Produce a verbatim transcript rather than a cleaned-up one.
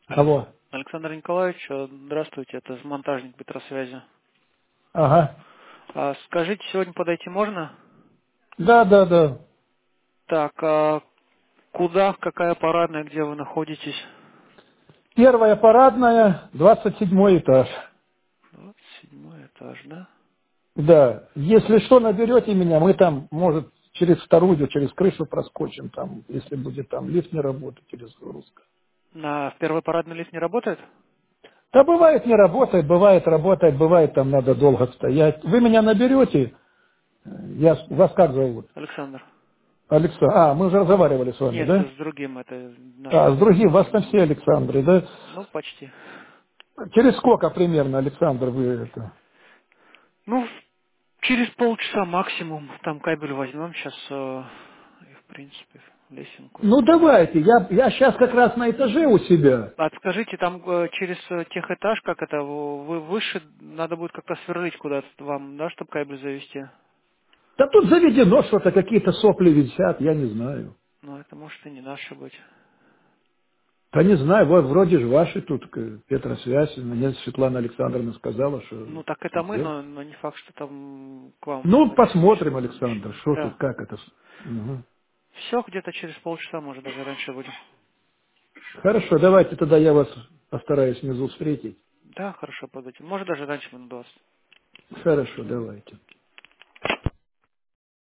Алло. Александр Николаевич, э, здравствуйте, это монтажник Петросвязи. Ага. А, скажите, сегодня подойти можно? Да, да, да. Так, а куда, какая парадная, где вы находитесь? Первая парадная, двадцать седьмой этаж. двадцать седьмой этаж, да? Да. Если что, наберете меня, мы там, может, через вторую, через крышу проскочим, там, если будет там лифт не работать или загрузка. На в первой парадной лифт не работает? Да бывает не работает, бывает работает, бывает там надо долго стоять. Вы меня наберете, я, с- вас как зовут? Александр. Александр. А, мы уже разговаривали с вами, Нет, да? с другим, это наш А, с новый другим, вас номер. там все Александры, да? Ну, почти. Через сколько примерно, Александр, вы это? Ну, через полчаса максимум. Там кабель возьмем сейчас и, в принципе, лесенку. Ну давайте, я, я сейчас как раз на этаже у себя. А скажите, там э, через э, техэтаж, как это, вы выше, надо будет как-то сверлить куда-то вам, да, чтобы кабель завести? Да тут заведено что-то, какие-то сопли висят, я не знаю. Ну, это может и не наше быть. Да не знаю, вот вроде же ваши тут, к- Петросвязь, мне Светлана Александровна сказала, что Ну, так это мы, сделал. но, но не факт, что там к вам Ну, на посмотрим, техническую Александр, помощь. что тут, Да. как это. Мгм. Все, где-то через полчаса, может, даже раньше будем. Хорошо, давайте тогда я вас постараюсь внизу встретить. Да, хорошо, подойти. Может, даже раньше минут двадцать. Хорошо, Мгм. давайте.